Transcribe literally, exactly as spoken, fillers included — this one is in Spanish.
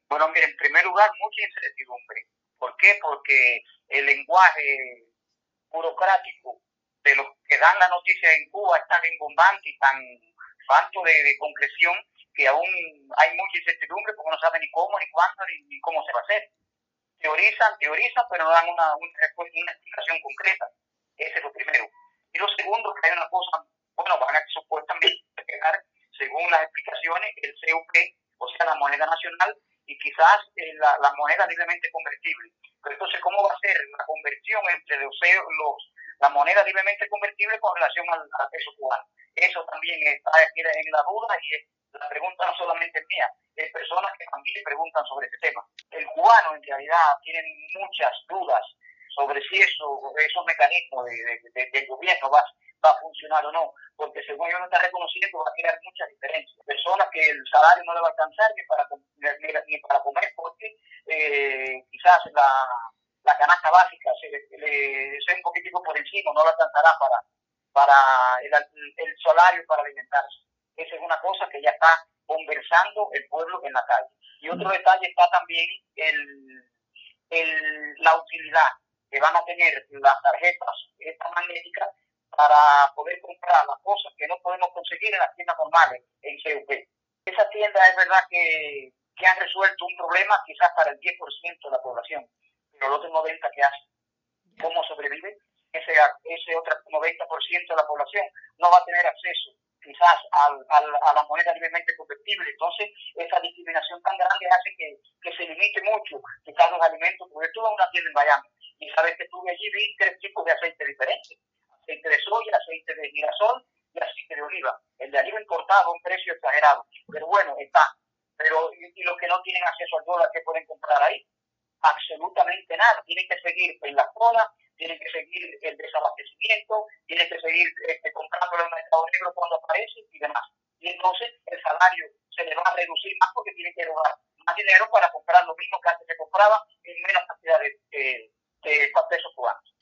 Bueno, mire, en primer lugar, mucha incertidumbre. ¿Por qué? Porque el lenguaje burocrático de los que dan la noticia en Cuba es tan rimbombante y tan falto de, de concreción que aún hay mucha incertidumbre porque no saben ni cómo, ni cuándo, ni, ni cómo se va a hacer. Teorizan, teorizan, pero no dan una, una, una explicación concreta. Ese es lo primero. Y lo segundo, que hay una cosa, bueno, van a supuestamente quedar, según las explicaciones, el C U P, o sea, la moneda nacional, y quizás eh, la, la moneda libremente convertible. Pero entonces, ¿cómo va a ser la conversión entre los, los, la moneda libremente convertible con relación al, al peso cubano? Eso también está en la duda y es, la pregunta no solamente es mía, hay personas que también preguntan sobre este tema. El cubano en realidad tiene muchas dudas sobre si eso, esos mecanismos de, de, de, de gobierno va, va a funcionar o no, porque según ellos no está reconociendo va a crear muchas diferencias. Personas que el salario no le va a alcanzar ni para, ni, ni para comer porque eh, quizás la, la canasta básica se le, le sea un poquitico por encima, no le alcanzará para, para el, el salario para alimentarse. Esa es una cosa que ya está conversando el pueblo en la calle. Y otro detalle está también el, el, la utilidad que van a tener las tarjetas estas magnéticas para poder comprar las cosas que no podemos conseguir en las tiendas normales en C U P. Esa tienda es verdad que, que han resuelto un problema quizás para el diez por ciento de la población, pero el otro noventa por ciento que hace, ¿cómo sobrevive? Ese, ese otro noventa por ciento de la población no va a tener acceso quizás al, al, a la moneda libremente convertible. Entonces, esa discriminación tan grande hace que, que se limite mucho quizás los alimentos, porque tú vas a una tienda en Miami y sabes que tú allí vi tres tipos de aceite diferentes: aceite de soya, aceite de girasol y aceite de oliva. El de oliva importado a un precio exagerado, pero bueno, está. Pero y, y los que no tienen acceso al dólar, ¿qué pueden comprar ahí? Absolutamente nada. Tienen que seguir en la cola, tienen que seguir el desabastecimiento, tienen que seguir este, comprando en el mercado negro cuando aparece y demás. Y entonces el salario se le va a reducir más porque tienen que robar más dinero para comprar lo mismo que antes se compraba en menos cantidad de, de, de pesos cubanos.